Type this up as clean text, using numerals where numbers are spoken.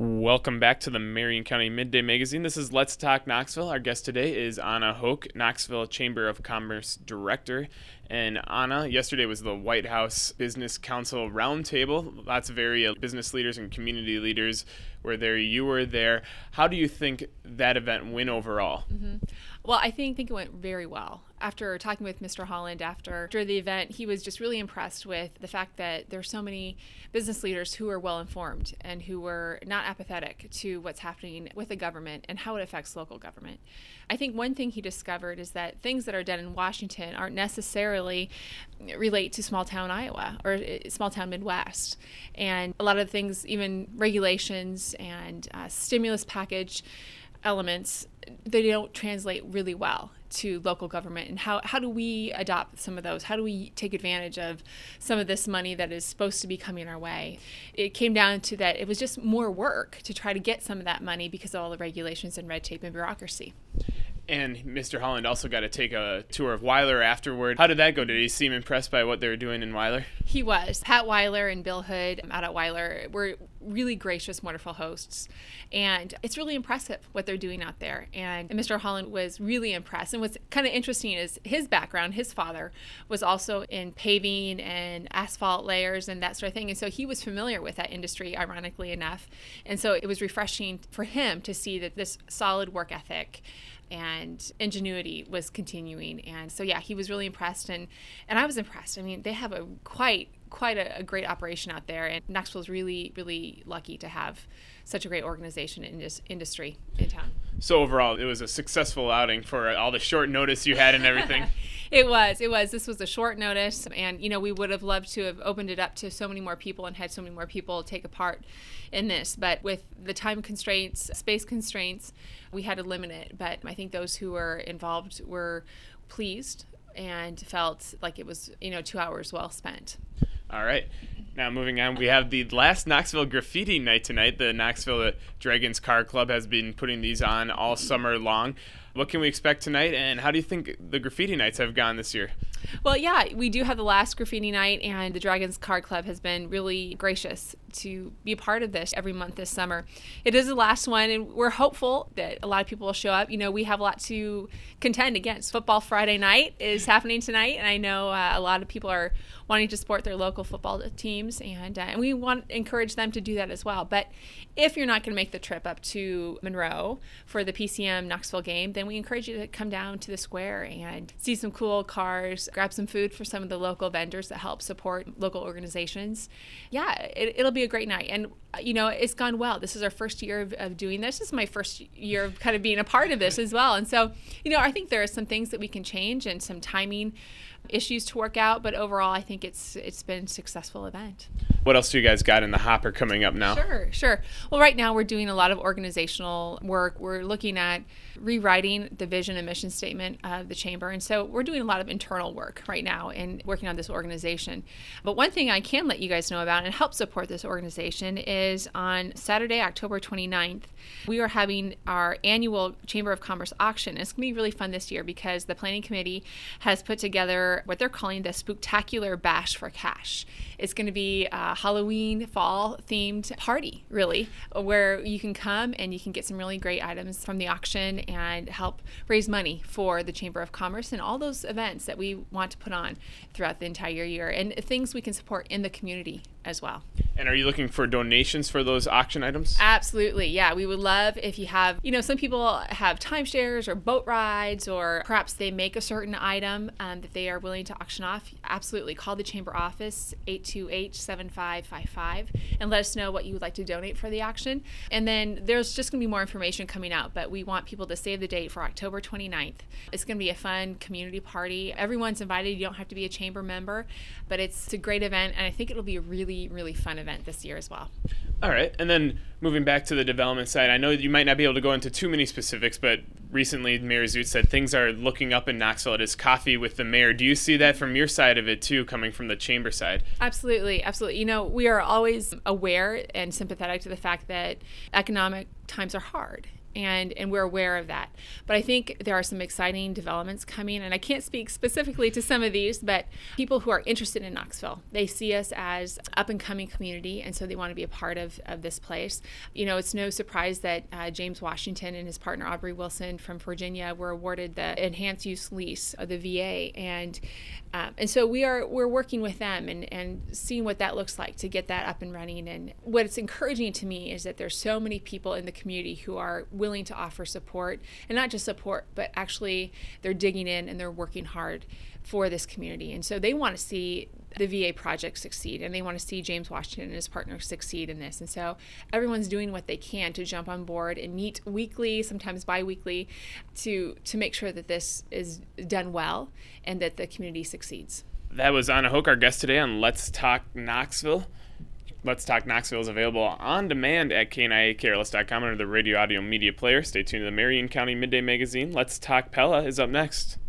Welcome back to the Marion County Midday Magazine. This is Let's Talk Knoxville. Our guest today is Anna Hoke, Knoxville Chamber of Commerce Director. And Anna, yesterday was the White House Business Council Roundtable. Lots of area business leaders and community leaders were there. You were there. How do you think that event went overall? Well, I think it went very well. After talking with Mr. Holland after the event, he was just really impressed with the fact that there are so many business leaders who are well informed and who were not apathetic to what's happening with the government and how it affects local government. I think one thing he discovered is that things that are done in Washington aren't necessarily relate to small town Iowa or small town Midwest. And a lot of things, even regulations and stimulus package elements, they don't translate really well to local government. And how do we adopt some of those? How do we take advantage of some of this money that is supposed to be coming our way? It came down to that it was just more work to try to get some of that money because of all the regulations and red tape and bureaucracy. And Mr. Holland also got to take a tour of Weiler afterward. How did that go? Did he seem impressed by what they were doing in Weiler? He was. Pat Weiler and Bill Hood out at Weiler were really gracious, wonderful hosts. And it's really impressive what they're doing out there. And Mr. Holland was really impressed. And what's kind of interesting is his background, his father was also in paving and asphalt layers and that sort of thing. And so he was familiar with that industry, ironically enough. And so it was refreshing for him to see that this solid work ethic and ingenuity was continuing. And so, yeah, he was really impressed. And I was impressed. I mean, they have a quite a great operation out there. And Knoxville's really, really lucky to have such a great organization in this industry in town. So overall, it was a successful outing for all the short notice you had and everything. It was. This was a short notice. And, we would have loved to have opened it up to so many more people and had so many more people take a part in this. But with the time constraints, space constraints, we had to limit it. But I think those who were involved were pleased and felt like it was, 2 hours well spent. All right. Now moving on, we have the last Knoxville Graffiti Night tonight. The Knoxville Dragons Car Club has been putting these on all summer long. What can we expect tonight, and how do you think the graffiti nights have gone this year? Well, yeah, we do have the last graffiti night, and the Dragons Car Club has been really gracious to be a part of this every month this summer. It is the last one, and we're hopeful that a lot of people will show up. We have a lot to contend against. Football Friday night is happening tonight, and I know a lot of people are wanting to support their local football teams, and we want to encourage them to do that as well. But if you're not going to make the trip up to Monroe for the PCM Knoxville game, then we encourage you to come down to the square and see some cool cars, grab some food for some of the local vendors that help support local organizations. Yeah, it'll be a great night. And, it's gone well. This is our first year of doing this. This is my first year of kind of being a part of this as well. And so, I think there are some things that we can change and some timing issues to work out, but overall I think it's been a successful event. What else do you guys got in the hopper coming up now? Sure. Well, right now we're doing a lot of organizational work. We're looking at rewriting the vision and mission statement of the chamber, and so we're doing a lot of internal work right now and working on this organization. But one thing I can let you guys know about and help support this organization is on Saturday, October 29th, we are having our annual Chamber of Commerce auction. It's going to be really fun this year because the planning committee has put together what they're calling the Spooktacular Bash for Cash. It's going to be a Halloween fall themed party, really, where you can come and you can get some really great items from the auction and help raise money for the Chamber of Commerce and all those events that we want to put on throughout the entire year and things we can support in the community as well. And are you looking for donations for those auction items? Absolutely. Yeah, we would love if you have, some people have timeshares or boat rides, or perhaps they make a certain item that they are willing to auction off. Absolutely. Call the chamber office, 828-7555, and let us know what you would like to donate for the auction. And then there's just going to be more information coming out, but we want people to save the date for October 29th. It's going to be a fun community party. Everyone's invited. You don't have to be a chamber member, but it's a great event, and I think it'll be a really, really fun event this year as well. All right. And then moving back to the development side, I know you might not be able to go into too many specifics, but recently Mayor Zoot said things are looking up in Knoxville at his coffee with the mayor. Do you see that from your side of it too, coming from the chamber side? Absolutely. We are always aware and sympathetic to the fact that economic times are hard. and we're aware of that. But I think there are some exciting developments coming, and I can't speak specifically to some of these, but people who are interested in Knoxville, they see us as up-and-coming community, and so they want to be a part of this place. It's no surprise that James Washington and his partner Aubrey Wilson from Virginia were awarded the enhanced use lease of the VA, and so we're working with them and seeing what that looks like to get that up and running. And what's encouraging to me is that there's so many people in the community who are willing to offer support, and not just support, but actually they're digging in and they're working hard for this community. And so they want to see the VA project succeed, and they want to see James Washington and his partner succeed in this. And so everyone's doing what they can to jump on board and meet weekly, sometimes bi-weekly, to make sure that this is done well and that the community succeeds. That was Anna Hoch, our guest today on Let's Talk Knoxville. Let's Talk Knoxville is available on demand at kniakrls.com under the radio audio media player. Stay tuned to the Marion County Midday Magazine. Let's Talk Pella is up next.